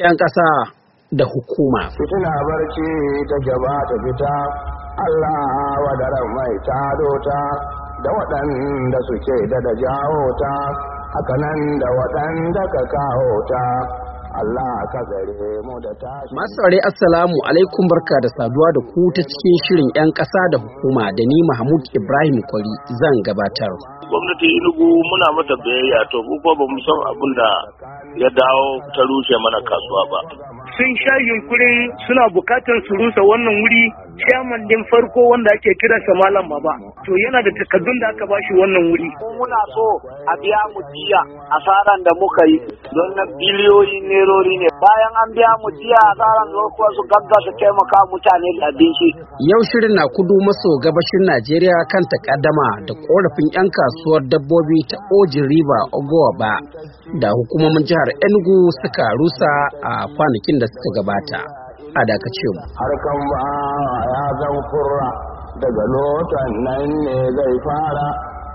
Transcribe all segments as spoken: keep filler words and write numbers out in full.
'yan ƙasa da hukuma. Fitina barci ta gaba ta fita, Allah wadaran mai tado ta da waɗanda suke da da jawo ta, hakanan da waɗanda ka kawo ta. Allah ka gare mu da tashi. Masu saurare assalamu alaikum, barka da saduwa da ku ta cikin shirin 'yan ƙasa da hukuma da ni Mahmud Ibrahim Kwari zan gabatar. Gwamnati Enugu muna mata biyayya, to mu ko ba mu san abin da ya dawo ta rushe mana kasuwa ba. Sun sha yunkurin suna bukatar su rusa wannan wuri, chairman din farko wanda ake kiransa Malam Baba to yana da takaddun da aka bashi wannan wuri. Muna so a biya mu jiya asaran da muka yi don na biliyoyin nerori ne, bayan an biya mu jiya asaran kuwa su gagga su taimaka mutane da abinci. Yau shirin na kudu maso gabashin Najeriya kan takaddama da korafin 'yan kasuwar dabbobi ta Oji River Ogowa da hukumomin jihar Enugu suka rusa a kwanakin da suka gabata. A dakace mu. Harkan ba ya zan kurra daga lotan nan ne zai fara,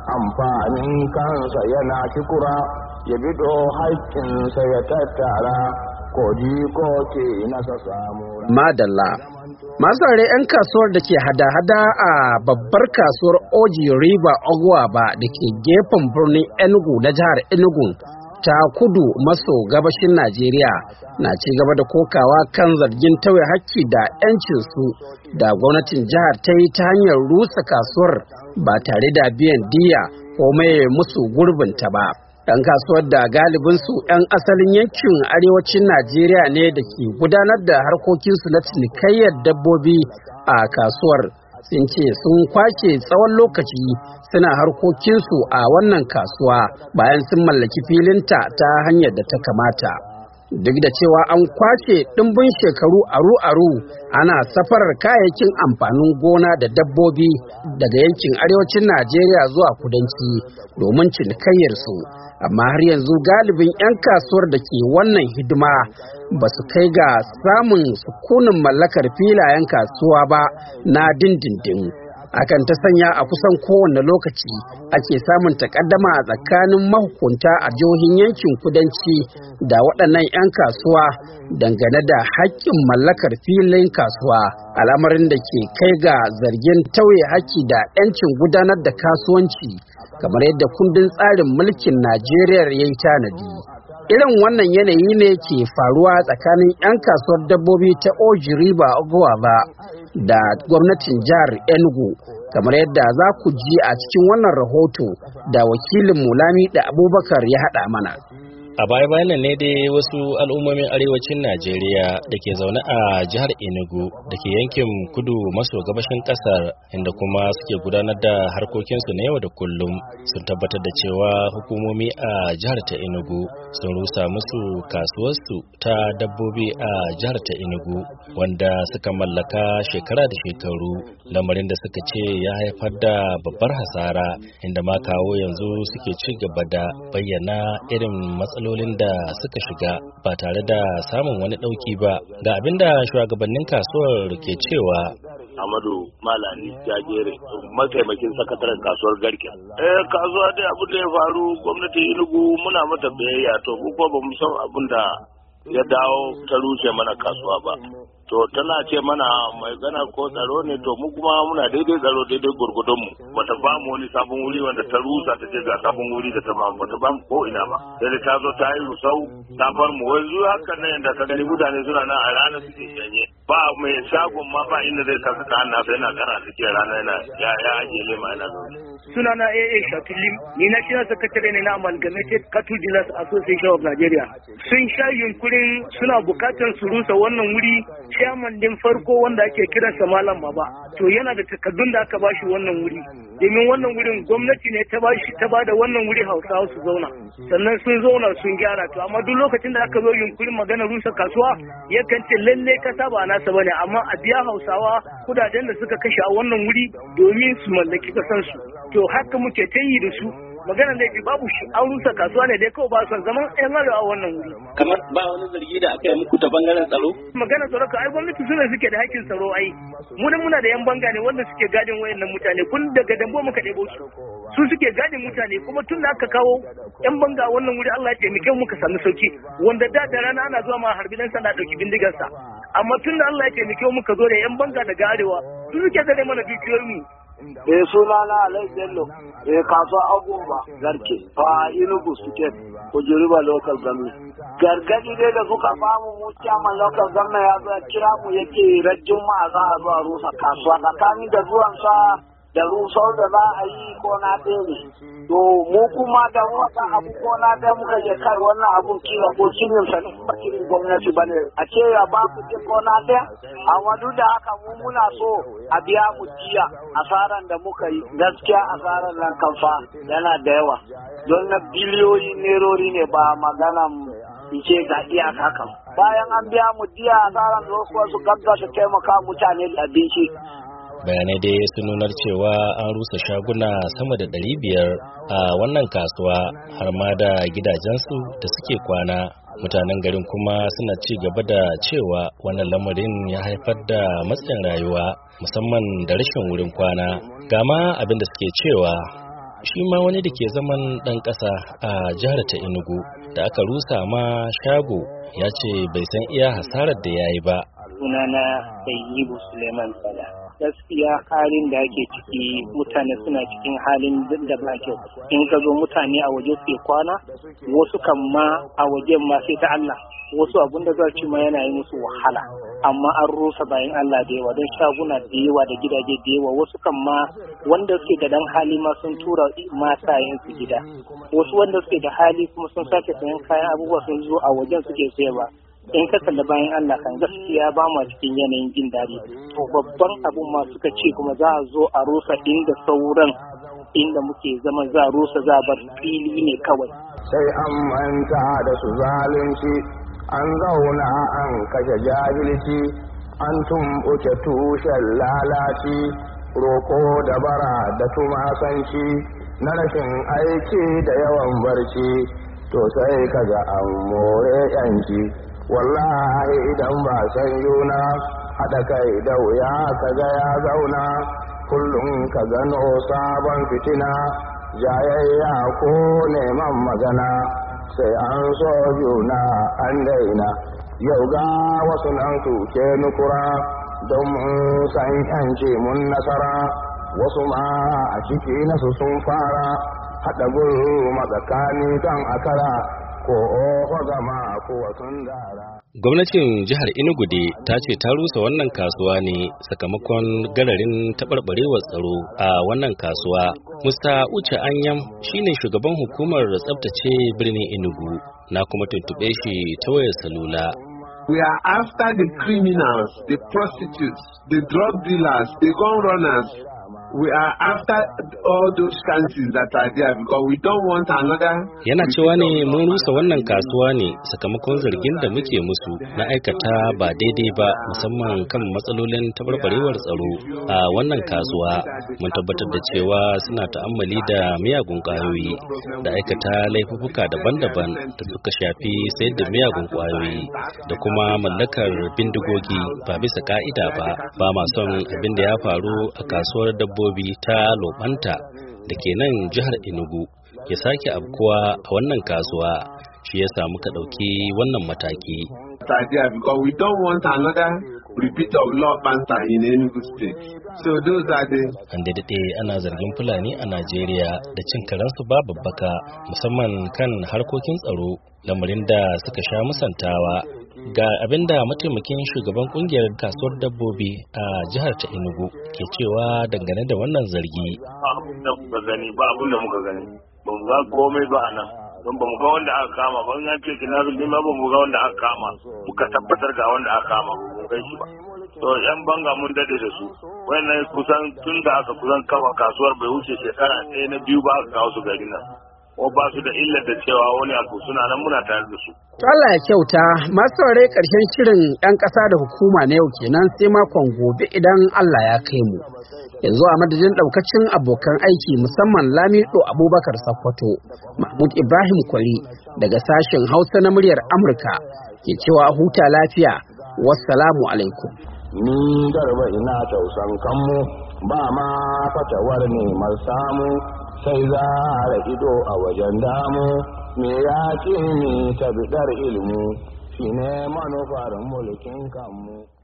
amfanin kansa yana kikura, ya bido haƙƙinsa ya tattara, koji ko ke nasa samu. Madalla. Masu saurare 'yan kasuwar da ke hada-hada a babbar kasuwar Oji River Ogowa da ke gefen birnin Enugu na jihar Enugu ta kudu maso gabashin Najeriya na ci gaba da kokawa kan zargin tauye hakki da 'yancin su da gwamnatin jihar ta yi ta hanyar rusa kasuwar ba tare da biyan diya ko maye musu gurbinta ba. Ɗan kasuwar da galibinsu 'yan asalin yankin arewacin Najeriya ne da ke gudanar da harkokinsu na cinikayyar dabbobi a kasuwar sun ce sun kwace tsawon lokaci suna harkokinsu a wannan kasuwa bayan sun mallaki filinta ta hanyar da ta kamata. Duk da cewa an kwace ɗimbin shekaru aru-aru ana safarar kayayyakin amfanin gona da dabbobi daga yankin arewacin Najeriya zuwa kudanci domin cinikayyarsu, amma har yanzu galibin 'yan kasuwar da ke wannan hidima ba su kai ga samun sukunin mallakar filayen kasuwa ba na dindindin. Akan ta sanya a kusan kowane lokaci ake samun takaddama a tsakanin mahukunta a jihohin yankin kudanci da waɗannan 'yan kasuwa dangane da haƙƙin mallakar filin kasuwa, al'amarin da ke kai ga zargin tauye haƙƙi da 'yancin gudanar da kasuwanci kamar yadda kundin tsarin mulkin Najeriya ya yi tanadi. Irin wannan yanayi ne ke faruwa tsakanin 'yan kasuwar dabbobi ta Oji River Ogowa da gwamnatin jihar Enugu, kamar yadda za ku ji a cikin wannan rahoto da wakilin Mulami da Abubakar ya haɗa mana. A baya-bayan ne dai wasu al'ummomin arewacin Najeriya da ke zaune a jihar Enugu da ke yankin kudu maso gabashin kasar, inda kuma suke gudanar da harkokinsu na yau da kullum, sun tabbatar da cewa hukumomi a jihar ta Enugu sun rusa musu kasuwarsu ta dabbobi a jihar ta Enugu wanda suka mallaka shekara da shekaru, lamarin da suka ce ya haifar da babbar hasara, inda ma kawo yanzu suke ci gaba da bayyana irin matsalolin da suka shiga ba tare da samun wani ɗauki ba. Ga abinda shugabannin kasuwar ke cewa. Amadu Malani Jajere, mataimakin sakataren kasuwar Garke. Eh kasuwa dai abin da ya faru, gwamnati Enugu muna mata biyayya, to mu ko ba mu san abin da ya dawo ta rushe mana kasuwa ba. To tana ce mana mai gana ko tsaro ne, to mu kuma muna daidai tsaro daidai gurgudun mu. Bata ba mu wani sabon wuri wanda ta rusa ta ce ga sabon wuri da ta ba mu, bata ba mu ko ina ba. Sai ta zo ta yi rusau ta bar mu, wanzu hakan nan yadda ka gani mutane suna nan a ranar suke shanye. Ba mai shagon ma ba inda zai kasa ta hannu sai yana kana suke rana yana ya ya ajiye lema yana zaune. Sunana A A Shatulim, ni na shi sakatare ne na Amalgamated Cattle Dealers Association of Nigeria. Sun sha yunkurin suna bukatar su rusa wannan wuri, chairman din farko wanda ake kiransa Malam Baba to yana da takaddun da aka bashi wannan wuri, domin wannan wurin gwamnati ne ta bashi ta bada wannan wuri Hausawa su zauna, sannan sun zauna sun gyara. To amma duk lokacin da aka zo yunkurin magana rusa kasuwa yakan ce lalle kasa ba nasa bane, amma a biya Hausawa kudaden da suka kashe a wannan wuri domin su mallaki kasansu. To haka muke ta yi da su magana da yake babu shi an rusa kasuwa ne dai kawai ba son zaman yan arewa a wannan wuri. Kamar ba wani zargi da aka yi muku ta bangaren tsaro? Magana tsaro ka ai gwamnati sune suke da hakkin tsaro ai. Mu ne muna da yan banga ne wanda suke gadin wayannan mutane kun daga dambo muka ɗebo su. Su suke gadin mutane kuma tun da aka kawo yan banga a wannan wuri Allah ya taimake mu muka samu sauki wanda da da rana ana zuwa ma harbi dan sanda dauki bindigar sa. Amma tun da Allah ya taimake mu muka zo da yan banga daga arewa su suke zare mana dukiyoyin mu. Eh suna na Alai Bello eh kasuwa Agomba Garke a Enugu State Kujuriba Local Government. Gargadi dai da suka bamu mu chairman local government ya zo kira mu yake rajin ma za a zo a rusa kasuwa tsakanin da zuwan sa da rusau da za a yi ko na ɗaya ne. To mu kuma da wata abu ko na ɗaya muka je kai wannan abun kila ko shirin sa ne ba shirin gwamnati ba ne. A ce ya ba ku je ko na ɗaya. Amma duk da haka mu muna so a biya mu jiya asaran da muka yi. Gaskiya asaran nan kan fa yana da yawa. Don na biliyoyi nerori ne ba maganan in ce ga iyaka kan. Bayan an biya mu jiya asaran da wasu gaggasa taimaka mutane da abinci. Bayanai dai sun nunar cewa an rusa shaguna sama da ɗari biyar a wannan kasuwa har ma da gidajensu da suke kwana. Mutanen garin kuma suna ci gaba da cewa wannan lamarin ya haifar da matsin rayuwa musamman da rashin wurin kwana. Gama abin da suke cewa shi ma wani da ke zaman ɗan ƙasa a jihar ta Enugu da aka rusa ma shago ya ce bai san iya hasarar da ya yi ba. Sunana Sayyibu Suleiman Sala. Gaskiya halin da ake ciki mutane suna cikin halin da ba kyau. In ka zo mutane a waje suke kwana, wasu kan ma a wajen ma sai ta Allah. Wasu abun da za ci ma yana yi musu wahala. Amma an rusa bayan Allah da yawa don shaguna da yawa da gidaje da yawa. Wasu kan ma wanda suke da dan hali ma sun tura mata su gida. Wasu wanda suke da hali kuma sun sake sayan kayan abubuwa sun zo a wajen suke sayarwa. In ka kalli bayan Allah kan gaskiya ba mu cikin yanayin jin daɗi. To babban abun ma suka ce kuma za a zo a rusa inda sauran inda muke zama za a rusa za a bar fili ne kawai. Sai an manta da su zalunci, an zauna an kashe jahilci, an tumɓuke tushen lalaci, roƙo da bara da tumasanci, na rashin aiki da yawan barci, to sai kaga an more 'yanci. Wallahi idan ba san yuna haɗa kai da wuya kaga ya zauna kullum ka gano sabon fitina jayayya ko neman magana sai an so juna an daina yau ga wasu nan suke nukura don mun san yanci mun nasara wasu ma a ciki nasu sun fara haɗa gulu matsakani kan akara. Gwamnatin jihar Enugu ta ce ta rusa wannan kasuwa ne sakamakon gararin taɓarɓarewar tsaro a wannan kasuwa. Musta Uche Anyam shine shugaban hukumar tsabtace birnin Enugu, na kuma tuntuɓe shi ta wayar salula. We are after the criminals, the prostitutes, the drug dealers, the gun runners. We are after all those chances that are there because we don't want another. Yana cewa ne mun rusa wannan kasuwa ne sakamakon zargin da muke musu na aikata ba daidai ba musamman kan matsalolin tabarbarewar tsaro a wannan kasuwa. Mun tabbatar da cewa suna ta'ammali da miyagun ƙwayoyi da aikata laifuka daban-daban da suka shafi sayar da miyagun ƙwayoyi da kuma mallakar bindigogi ba bisa ka'ida ba. Ba ma son abin da ya faru a kasuwar dabbobi dabbobi ta Lobanta da ke nan jihar Enugu ya sake abkuwa a wannan kasuwa, shi ya samu ka ɗauki wannan mataki. Because we don't want another repeat of Lobanta in Enugu State. So those are the. An da daɗe ana zargin Fulani a Najeriya da cin karansu ba babbaka musamman kan harkokin tsaro, lamarin da suka sha musantawa. Ga abinda mataimakin shugaban kungiyar kasuwar dabbobi a jihar ta Enugu ke cewa dangane da wannan zargi. Ba abin da muka gani ba abin da muka gani ba mu ga komai ba a nan don ba mu ga wanda aka kama ba ya ce kina bin ma ba mu ga wanda aka kama muka tabbatar ga wanda aka kama ba mu gan shi ba. To yan banga mun dade da su wannan kusan tun da aka kusan kafa kasuwar bai wuce shekara ɗaya na biyu ba aka kawo su gari nan. ko ba su da illar da cewa wani abu suna nan muna tare da su. Allah ya kyauta, masu saurare ƙarshen shirin 'yan ƙasa da hukuma na yau kenan sai makon gobe idan Allah ya kai mu. Yanzu a madadin ɗaukacin abokan aiki musamman Lamido Abubakar Sakkwato, Mahmud Ibrahim Kwari daga sashen Hausa na muryar Amurka ke cewa huta lafiya, wassalamu alaikum. Ni garba ina tausan kanmu ba ma fatawar neman samu sai za a ido a wajen damu me ya ce ni ta bidar ilimi shine manufar mulkin kanmu.